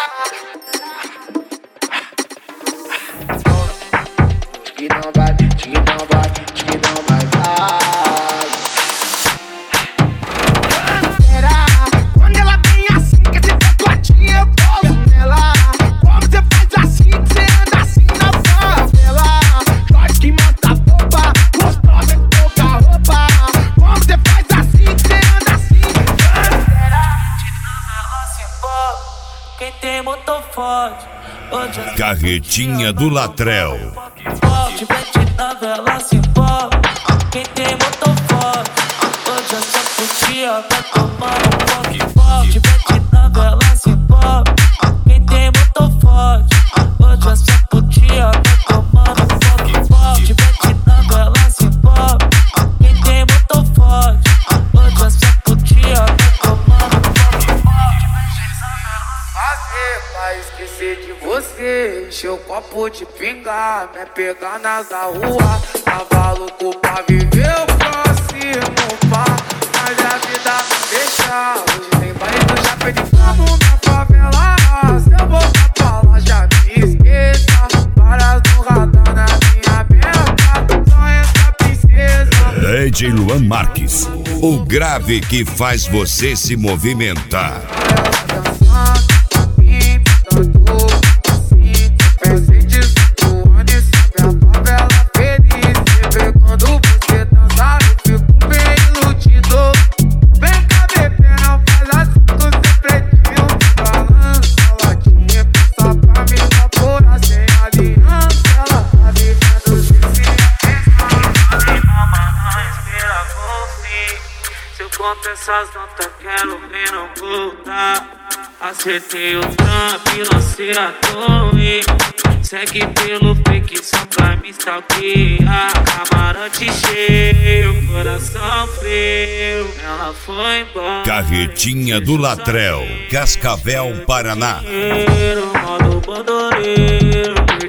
Que não vai, que não vai, que não vai dar. Será? Quando ela vem assim, que esse tatuadinho eu colo nela. Como você faz assim, que você anda assim na favela? Pode que mata a boba, gostosa de pouca roupa. Como você faz assim, que você anda assim? Será? Quem tem motor forte. Carretinha do Latrell. Forte, pente na vela se envolve. Quem tem motor forte. Hoje eu só curtia, vai tomar um forte. Pente na vela se envolve. Quem tem motor forte. Hoje eu só curtia, vai tomar um forte. Pente na vela se envolve. Quem tem motor forte. Hoje eu só curtia, vai tomar um forte. Fazer pra esquecer de você, encher o copo de pinga, me pegar nas da rua. Tava louco pra viver o próximo par, mas a vida não deixa. Hoje tem baile do Japão de como na favela. Se eu voltar pra lá já me esqueça. Varas no radar na minha meta, só essa princesa. DJ Luan Marques, o grave que faz você se movimentar. Conta essas notas, quero ver não voltar. Acertei o trampo e lancei a torre. Segue pelo fake só pra me stalkear. Camarote cheio, coração frio. Ela foi embora. Carretinha do Latrell, Cascavel, Paraná. Modo bandoleiro,